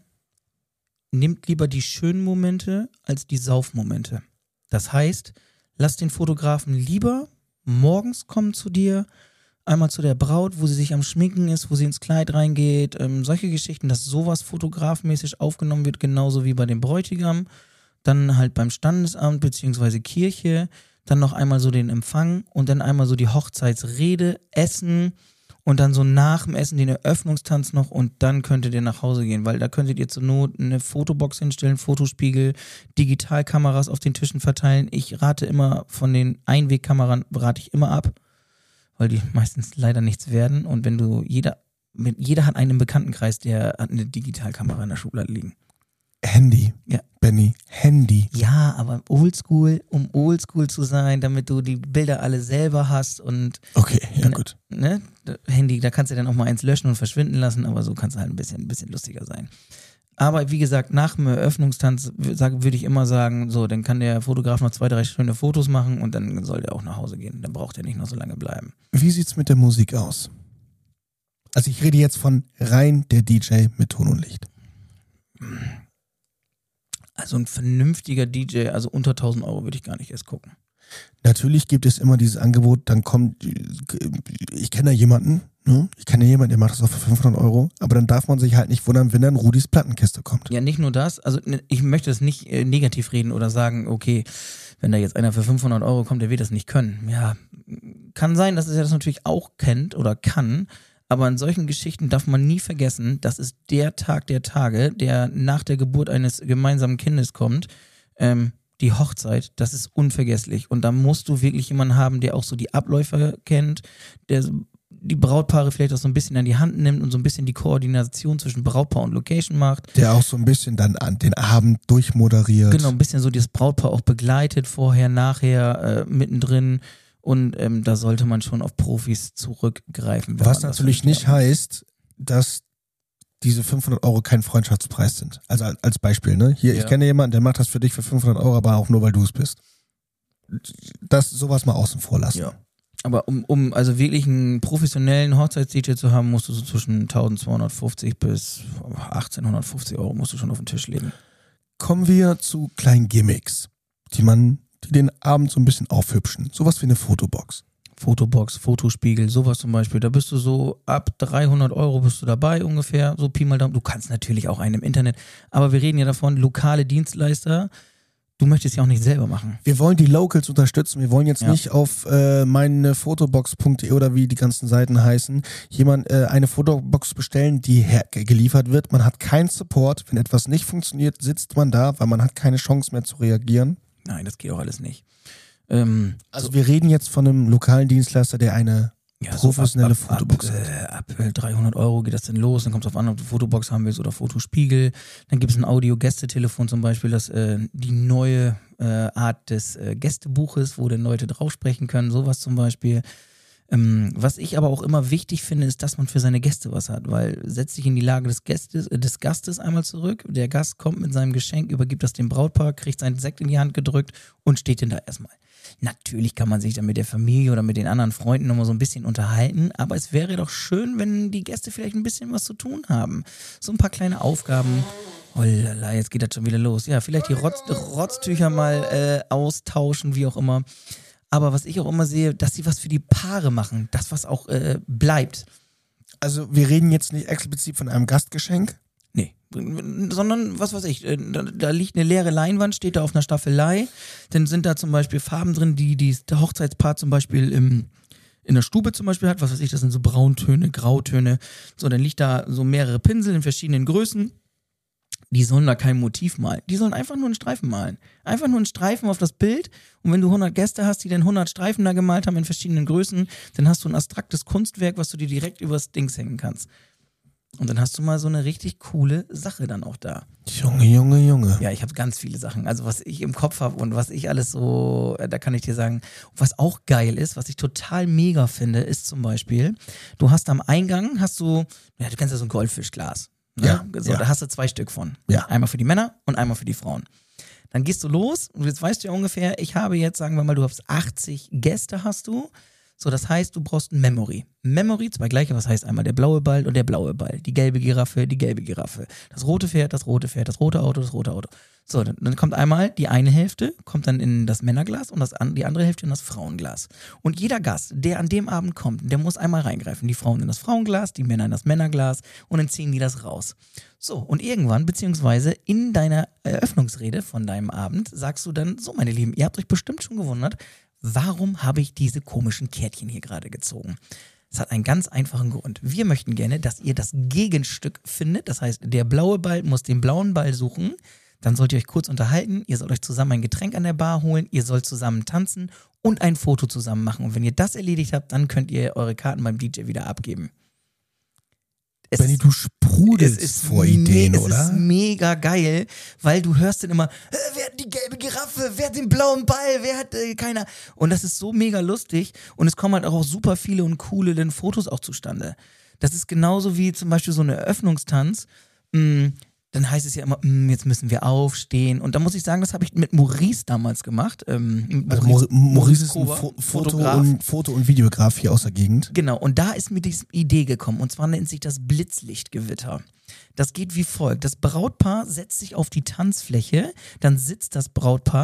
nehmt lieber die schönen Momente als die Saufmomente. Das heißt, lasst den Fotografen lieber morgens kommen zu dir, einmal zu der Braut, wo sie sich am Schminken ist, wo sie ins Kleid reingeht, solche Geschichten, dass sowas fotografmäßig aufgenommen wird, genauso wie bei dem Bräutigam, dann halt beim Standesamt bzw. Kirche, dann noch einmal so den Empfang und dann einmal so die Hochzeitsrede, Essen und dann so nach dem Essen den Eröffnungstanz noch und dann könntet ihr nach Hause gehen, weil da könntet ihr zur Not eine Fotobox hinstellen, Fotospiegel, Digitalkameras auf den Tischen verteilen. Ich rate immer von den Einwegkameran, rate ich immer ab, weil die meistens leider nichts werden und wenn jeder hat einen im Bekanntenkreis, der hat eine Digitalkamera in der Schublade liegen. Handy. Ja. Benny, Handy. Ja, aber oldschool, um oldschool zu sein, damit du die Bilder alle selber hast und okay, ja gut. Ne? Handy, da kannst du dann auch mal eins löschen und verschwinden lassen, aber so kannst du halt ein bisschen lustiger sein. Aber wie gesagt, nach dem Eröffnungstanz würde ich immer sagen, so, dann kann der Fotograf noch 2-3 schöne Fotos machen und dann soll der auch nach Hause gehen. Dann braucht er nicht noch so lange bleiben. Wie sieht's mit der Musik aus? Also ich rede jetzt von rein der DJ mit Ton und Licht. Also ein vernünftiger DJ, also unter 1.000 Euro würde ich gar nicht erst gucken. Natürlich gibt es immer dieses Angebot, dann kommt, ich kenne da jemanden, ne? Der macht das auch für 500 Euro, aber dann darf man sich halt nicht wundern, wenn dann Rudis Plattenkiste kommt. Ja, nicht nur das, also ich möchte das nicht negativ reden oder sagen, okay, wenn da jetzt einer für 500 Euro kommt, der wird das nicht können. Ja, kann sein, dass er das natürlich auch kennt oder kann, Aber in solchen Geschichten darf man nie vergessen, das ist der Tag der Tage, der nach der Geburt eines gemeinsamen Kindes kommt. Die Hochzeit, das ist unvergesslich. Und da musst du wirklich jemanden haben, der auch so die Abläufe kennt, der die Brautpaare vielleicht auch so ein bisschen an die Hand nimmt und so ein bisschen die Koordination zwischen Brautpaar und Location macht. Der auch so ein bisschen dann an den Abend durchmoderiert. Genau, ein bisschen so das Brautpaar auch begleitet, vorher, nachher, mittendrin. Und da sollte man schon auf Profis zurückgreifen. Was natürlich nicht heißt, dass diese 500 Euro kein Freundschaftspreis sind. Also als Beispiel, ne? Hier, ich kenne jemanden, der macht das für dich für 500 Euro, aber auch nur, weil du es bist. Sowas mal außen vor lassen. Ja. Aber um also wirklich einen professionellen Hochzeits-DJ zu haben, musst du so zwischen 1250 bis 1850 Euro musst du schon auf den Tisch legen. Kommen wir zu kleinen Gimmicks, die den Abend so ein bisschen aufhübschen. Sowas wie eine Fotobox. Fotobox, Fotospiegel, sowas zum Beispiel. Da bist du so ab 300 Euro bist du dabei ungefähr, so Pi mal Daumen. Du kannst natürlich auch einen im Internet, aber wir reden ja davon, lokale Dienstleister. Du möchtest ja auch nicht selber machen. Wir wollen die Locals unterstützen. Wir wollen jetzt nicht auf meinefotobox.de oder wie die ganzen Seiten heißen, eine Fotobox bestellen, die geliefert wird. Man hat keinen Support. Wenn etwas nicht funktioniert, sitzt man da, weil man hat keine Chance mehr zu reagieren. Nein, das geht auch alles nicht. Also wir reden jetzt von einem lokalen Dienstleister, der eine professionelle Fotobox hat. Ab 300 Euro geht das dann los, dann kommt es auf an, ob du Fotobox haben willst oder Fotospiegel. Dann gibt es ein Audio-Gästetelefon zum Beispiel, das die neue Art des Gästebuches, wo dann Leute drauf sprechen können, sowas zum Beispiel. Was ich aber auch immer wichtig finde, ist, dass man für seine Gäste was hat, weil setz dich in die Lage des Gastes einmal zurück, der Gast kommt mit seinem Geschenk, übergibt das dem Brautpaar, kriegt seinen Sekt in die Hand gedrückt und steht dann da erstmal. Natürlich kann man sich dann mit der Familie oder mit den anderen Freunden nochmal so ein bisschen unterhalten, aber es wäre doch schön, wenn die Gäste vielleicht ein bisschen was zu tun haben. So ein paar kleine Aufgaben. Oh lala, jetzt geht das schon wieder los. Ja, vielleicht die Rotztücher mal austauschen, wie auch immer. Aber was ich auch immer sehe, dass sie was für die Paare machen, das was auch bleibt. Also wir reden jetzt nicht explizit von einem Gastgeschenk? Nee, sondern was weiß ich, da liegt eine leere Leinwand, steht da auf einer Staffelei, dann sind da zum Beispiel Farben drin, die der Hochzeitspaar zum Beispiel in der Stube zum Beispiel hat, was weiß ich, das sind so Brauntöne, Grautöne, so, dann liegt da so mehrere Pinsel in verschiedenen Größen. Die sollen da kein Motiv malen. Die sollen einfach nur einen Streifen malen. Einfach nur einen Streifen auf das Bild. Und wenn du 100 Gäste hast, die dann 100 Streifen da gemalt haben in verschiedenen Größen, dann hast du ein abstraktes Kunstwerk, was du dir direkt übers Dings hängen kannst. Und dann hast du mal so eine richtig coole Sache dann auch da. Junge. Ja, ich habe ganz viele Sachen. Also was ich im Kopf habe und was ich alles so, da kann ich dir sagen, was auch geil ist, was ich total mega finde, ist zum Beispiel, du hast am Eingang, du kennst ja so ein Goldfischglas. Ne? Ja, so, da hast du 2 Stück von. Ja. Einmal für die Männer und einmal für die Frauen. Dann gehst du los und jetzt weißt du ja ungefähr, ich habe jetzt, sagen wir mal, du hast 80 Gäste hast du. So, das heißt, du brauchst ein Memory. Memory, zwei gleiche, was heißt einmal der blaue Ball und der blaue Ball. Die gelbe Giraffe, die gelbe Giraffe. Das rote Pferd, das rote Pferd, das rote Auto, das rote Auto. So, dann kommt einmal die eine Hälfte, kommt dann in das Männerglas und die andere Hälfte in das Frauenglas. Und jeder Gast, der an dem Abend kommt, der muss einmal reingreifen. Die Frauen in das Frauenglas, die Männer in das Männerglas und dann ziehen die das raus. So, und irgendwann, beziehungsweise in deiner Eröffnungsrede von deinem Abend, sagst du dann, so meine Lieben, ihr habt euch bestimmt schon gewundert, warum habe ich diese komischen Kärtchen hier gerade gezogen? Das hat einen ganz einfachen Grund. Wir möchten gerne, dass ihr das Gegenstück findet. Das heißt, der blaue Ball muss den blauen Ball suchen. Dann sollt ihr euch kurz unterhalten. Ihr sollt euch zusammen ein Getränk an der Bar holen. Ihr sollt zusammen tanzen und ein Foto zusammen machen. Und wenn ihr das erledigt habt, dann könnt ihr eure Karten beim DJ wieder abgeben. Benni, du sprudelst vor Ideen, oder? Es ist mega geil, weil du hörst dann immer, wer hat die gelbe Giraffe, wer hat den blauen Ball, wer hat keiner. Und das ist so mega lustig und es kommen halt auch super viele und coole dann Fotos auch zustande. Das ist genauso wie zum Beispiel so eine Eröffnungstanz. Dann heißt es ja immer, jetzt müssen wir aufstehen. Und da muss ich sagen, das habe ich mit Maurice damals gemacht. Maurice ist ein Foto- und Videograf hier aus der Gegend. Genau, und da ist mir diese Idee gekommen. Und zwar nennt sich das Blitzlichtgewitter. Das geht wie folgt. Das Brautpaar setzt sich auf die Tanzfläche, dann sitzt das Brautpaar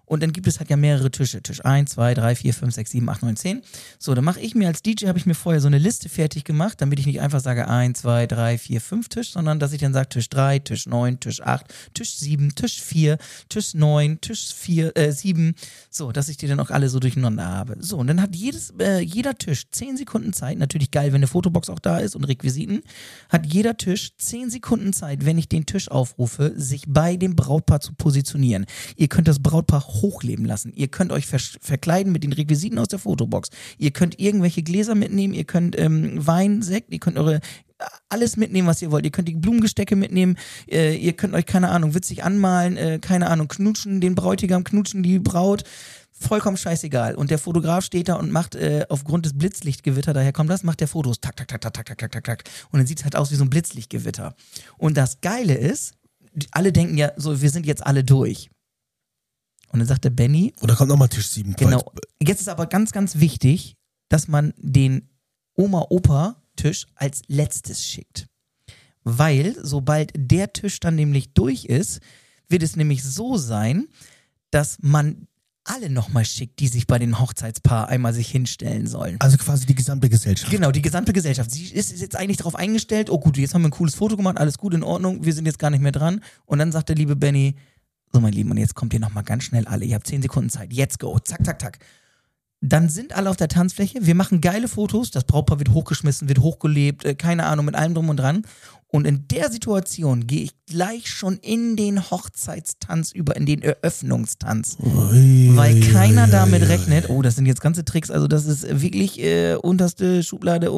Und dann gibt es halt ja mehrere Tische. Tisch 1, 2, 3, 4, 5, 6, 7, 8, 9, 10. So, dann mache ich mir als DJ, habe ich mir vorher so eine Liste fertig gemacht, damit ich nicht einfach sage 1, 2, 3, 4, 5 Tisch, sondern dass ich dann sage Tisch 3, Tisch 9, Tisch 8, Tisch 7, Tisch 4, Tisch 9, Tisch 7. So, dass ich die dann auch alle so durcheinander habe. So, und dann hat jeder Tisch 10 Sekunden Zeit. Natürlich geil, wenn eine Fotobox auch da ist und Requisiten. Hat jeder Tisch 10 Sekunden Zeit, wenn ich den Tisch aufrufe, sich bei dem Brautpaar zu positionieren. Ihr könnt das Brautpaar hochleben lassen. Ihr könnt euch verkleiden mit den Requisiten aus der Fotobox. Ihr könnt irgendwelche Gläser mitnehmen, ihr könnt Wein, Sekt, ihr könnt alles mitnehmen, was ihr wollt. Ihr könnt die Blumengestecke mitnehmen, ihr könnt euch, keine Ahnung, witzig anmalen, keine Ahnung, knutschen den Bräutigam, knutschen die Braut. Vollkommen scheißegal. Und der Fotograf steht da und macht aufgrund des Blitzlichtgewitter, daher kommt das, macht der Fotos, tak, tak, tak, tak, tak, tak, tak, tak. Und dann sieht es halt aus wie so ein Blitzlichtgewitter. Und das Geile ist, alle denken ja so, wir sind jetzt alle durch. Und dann sagt der Benny. Oder kommt nochmal Tisch 7. Genau. Jetzt ist aber ganz, ganz wichtig, dass man den Oma-Opa-Tisch als letztes schickt. Weil, sobald der Tisch dann nämlich durch ist, wird es nämlich so sein, dass man alle nochmal schickt, die sich bei den Hochzeitspaar einmal sich hinstellen sollen. Also quasi die gesamte Gesellschaft. Genau, die gesamte Gesellschaft. Sie ist jetzt eigentlich darauf eingestellt, oh gut, jetzt haben wir ein cooles Foto gemacht, alles gut, in Ordnung, wir sind jetzt gar nicht mehr dran. Und dann sagt der liebe Benny, so mein Lieber, und jetzt kommt ihr nochmal ganz schnell alle, ihr habt 10 Sekunden Zeit, jetzt go, zack, zack, zack. Dann sind alle auf der Tanzfläche, wir machen geile Fotos, das Brautpaar wird hochgeschmissen, wird hochgelebt, keine Ahnung, mit allem drum und dran. Und in der Situation gehe ich gleich schon in den Hochzeitstanz über, in den Eröffnungstanz. Weil keiner damit rechnet, oh, das sind jetzt ganze Tricks, also das ist wirklich unterste Schublade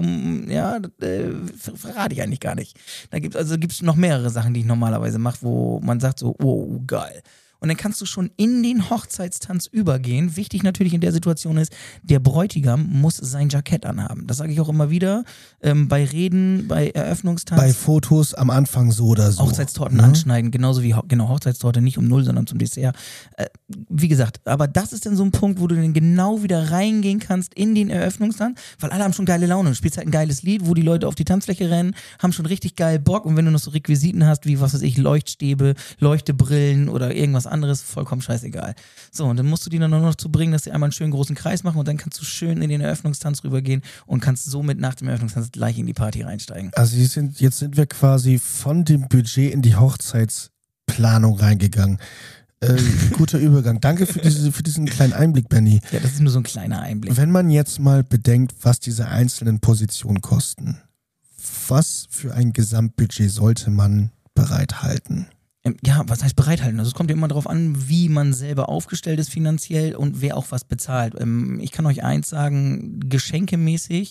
verrate ich eigentlich gar nicht. Da gibt's noch mehrere Sachen, die ich normalerweise mache, wo man sagt so, oh, geil. Und dann kannst du schon in den Hochzeitstanz übergehen. Wichtig natürlich in der Situation ist, der Bräutigam muss sein Jackett anhaben. Das sage ich auch immer wieder. Bei Reden, bei Eröffnungstanz. Bei Fotos am Anfang so oder so. Hochzeitstorten anschneiden, genauso wie Hochzeitstorte nicht um 0, sondern zum Dessert. Wie gesagt, aber das ist dann so ein Punkt, wo du dann genau wieder reingehen kannst in den Eröffnungstanz, weil alle haben schon geile Laune. Du spielst halt ein geiles Lied, wo die Leute auf die Tanzfläche rennen, haben schon richtig geil Bock, und wenn du noch so Requisiten hast, wie, was weiß ich, Leuchtstäbe, Leuchtebrillen oder irgendwas anderes, vollkommen scheißegal. So, und dann musst du die dann nur noch zu bringen, dass sie einmal einen schönen großen Kreis machen, und dann kannst du schön in den Eröffnungstanz rübergehen und kannst somit nach dem Eröffnungstanz gleich in die Party reinsteigen. Also jetzt sind wir quasi von dem Budget in die Hochzeitsplanung reingegangen. Guter Übergang. Danke für diesen kleinen Einblick, Benny. Ja, das ist nur so ein kleiner Einblick. Wenn man jetzt mal bedenkt, was diese einzelnen Positionen kosten, was für ein Gesamtbudget sollte man bereithalten? Ja, was heißt bereithalten? Also es kommt ja immer darauf an, wie man selber aufgestellt ist finanziell und wer auch was bezahlt. Ich kann euch eins sagen, geschenkemäßig,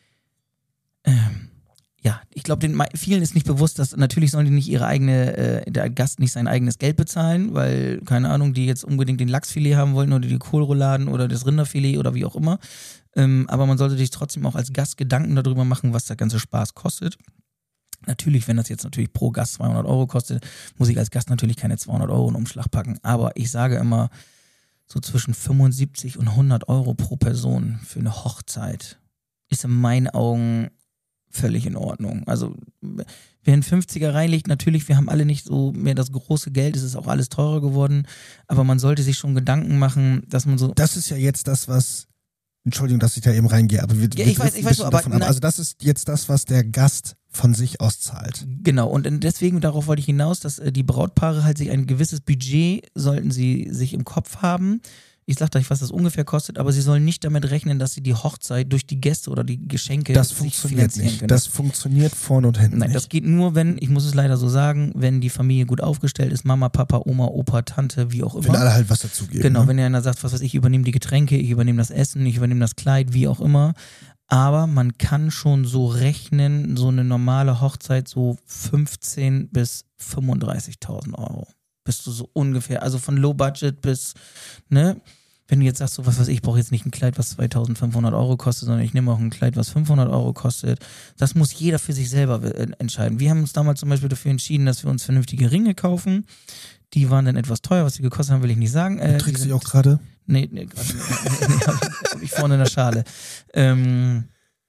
ja, ich glaube, vielen ist nicht bewusst, dass natürlich sollen die nicht der Gast nicht sein eigenes Geld bezahlen, weil, keine Ahnung, die jetzt unbedingt den Lachsfilet haben wollen oder die Kohlrouladen oder das Rinderfilet oder wie auch immer. Aber man sollte sich trotzdem auch als Gast Gedanken darüber machen, was der ganze Spaß kostet. Natürlich, wenn das jetzt natürlich pro Gast 200 Euro kostet, muss ich als Gast natürlich keine 200 Euro in den Umschlag packen. Aber ich sage immer, so zwischen 75 und 100 Euro pro Person für eine Hochzeit ist in meinen Augen völlig in Ordnung. Also wer einen 50er reinlegt, natürlich, wir haben alle nicht so mehr das große Geld, es ist auch alles teurer geworden, aber man sollte sich schon Gedanken machen, dass man so... Das ist ja jetzt das, was... Entschuldigung, dass ich da eben reingehe, aber ich weiß so, aber also das ist jetzt das, was der Gast von sich aus zahlt. Genau, und deswegen, darauf wollte ich hinaus, dass die Brautpaare halt sich ein gewisses Budget, sollten sie sich im Kopf haben. Ich sag euch, was das ungefähr kostet, aber sie sollen nicht damit rechnen, dass sie die Hochzeit durch die Gäste oder die Geschenke sich finanzieren können. Das funktioniert vorne und hinten nicht. Nein, das geht nur, wenn, ich muss es leider so sagen, wenn die Familie gut aufgestellt ist, Mama, Papa, Oma, Opa, Tante, wie auch immer. Wenn alle halt was dazugeben. Genau, ne? Wenn einer sagt, was weiß ich, übernehme die Getränke, ich übernehme das Essen, ich übernehme das Kleid, wie auch immer. Aber man kann schon so rechnen, so eine normale Hochzeit so 15.000 bis 35.000 Euro. Bist du so ungefähr, also von Low Budget bis, ne, wenn du jetzt sagst, so was weiß ich, brauche jetzt nicht ein Kleid, was 2.500 Euro kostet, sondern ich nehme auch ein Kleid, was 500 Euro kostet. Das muss jeder für sich selber entscheiden. Wir haben uns damals zum Beispiel dafür entschieden, dass wir uns vernünftige Ringe kaufen. Die waren dann etwas teuer, was sie gekostet haben, will ich nicht sagen. Trägst du die auch gerade? Nee, gerade hab ich vorne in der Schale.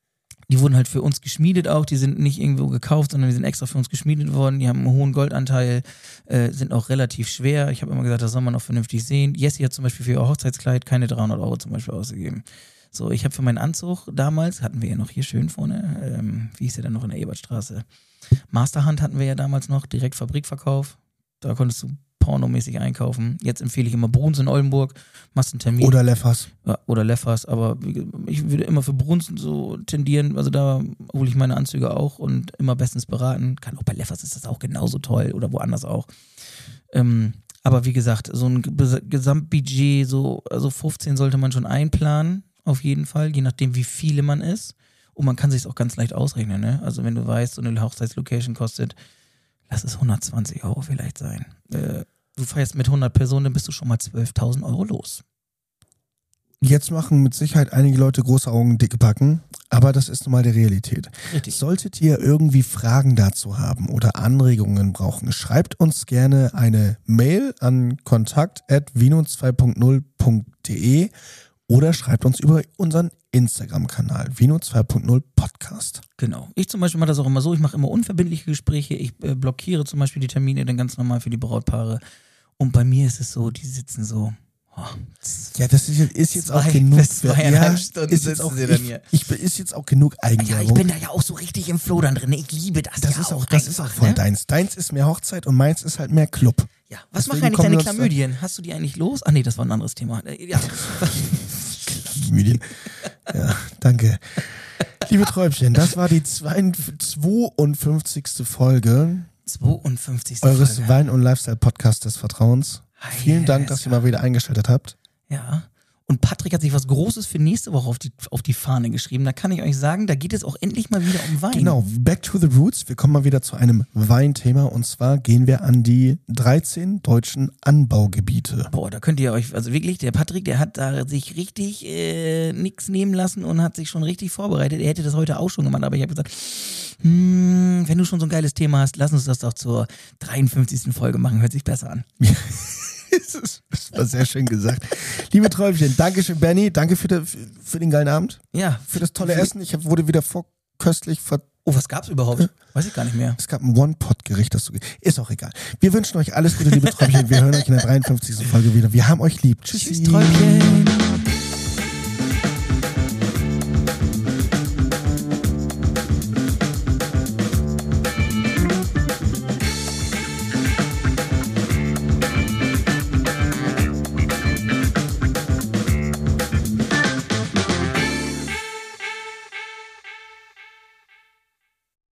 Die wurden halt für uns geschmiedet auch, die sind nicht irgendwo gekauft, sondern die sind extra für uns geschmiedet worden, die haben einen hohen Goldanteil, sind auch relativ schwer. Ich habe immer gesagt, das soll man auch vernünftig sehen. Jessie hat zum Beispiel für ihr Hochzeitskleid keine 300 € zum Beispiel ausgegeben. So, ich habe für meinen Anzug damals, hatten wir ja noch hier schön vorne, wie hieß der denn noch in der Ebertstraße? Masterhand hatten wir ja damals noch, direkt Fabrikverkauf. Da konntest du pornomäßig einkaufen. Jetzt empfehle ich immer Bruns in Oldenburg, machst einen Termin. Oder Leffers. Ja, oder Leffers, aber ich würde immer für Bruns so tendieren, also da hole ich meine Anzüge auch und immer bestens beraten. Kann auch bei Leffers ist das auch genauso toll oder woanders auch. Aber wie gesagt, so ein Gesamtbudget, also 15 sollte man schon einplanen, auf jeden Fall, je nachdem wie viele man ist. Und man kann sich auch ganz leicht ausrechnen, ne? Also wenn du weißt, so eine Hochzeitslocation kostet, lass es 120 € vielleicht sein. Du feierst mit 100 Personen, dann bist du schon mal 12.000 € los. Jetzt machen mit Sicherheit einige Leute große Augen, dicke Backen, aber das ist nun mal die Realität. Richtig. Solltet ihr irgendwie Fragen dazu haben oder Anregungen brauchen, schreibt uns gerne eine Mail an kontakt@vino2.0.de oder schreibt uns über unseren Instagram-Kanal Vino 2.0 Podcast. Genau. Ich zum Beispiel mache das auch immer so, ich mache immer unverbindliche Gespräche, ich blockiere zum Beispiel die Termine dann ganz normal für die Brautpaare und bei mir ist es so, die sitzen so, ja, das ist jetzt auch genug. Zweieinhalb Stunden ist jetzt sitzen auch, sie dann hier. ist jetzt auch genug Ja, Eigenwerbung. ich bin da ja auch so richtig im Flow dann drin, ich liebe das Das ja ist auch einfach, voll ne? deins. Deins ist mehr Hochzeit und meins ist halt mehr Club. Ja, was Deswegen machen eigentlich kommen deine wir uns Chlamydien? Hast du die eigentlich los? Ach nee, das war ein anderes Thema. Ja. Chlamydien. Ja, danke. Liebe Träubchen, das war die 52. Folge 52. eures Folge. Wein- und Lifestyle-Podcasts des Vertrauens. Vielen Dank, dass ihr mal wieder eingeschaltet habt. Ja. Und Patrick hat sich was Großes für nächste Woche auf die Fahne geschrieben. Da kann ich euch sagen, da geht es auch endlich mal wieder um Wein. Genau, back to the roots. Wir kommen mal wieder zu einem Weinthema und zwar gehen wir an die 13 deutschen Anbaugebiete. Boah, da könnt ihr euch, also wirklich, der Patrick, der hat da sich richtig nichts nehmen lassen und hat sich schon richtig vorbereitet. Er hätte das heute auch schon gemacht, aber ich habe gesagt, wenn du schon so ein geiles Thema hast, lass uns das doch zur 53. Folge machen, hört sich besser an. Das war sehr schön gesagt. Liebe Träubchen, danke schön, Benny. Danke für den geilen Abend. Ja. Für das tolle Essen. Ich wurde wieder vorköstlich Oh, was gab's überhaupt? Weiß ich gar nicht mehr. Es gab ein One-Pot-Gericht, ist auch egal. Wir wünschen euch alles Gute, liebe Träubchen. Wir hören euch in der 53. Folge wieder. Wir haben euch lieb. Tschüssi. Tschüss, Träubchen.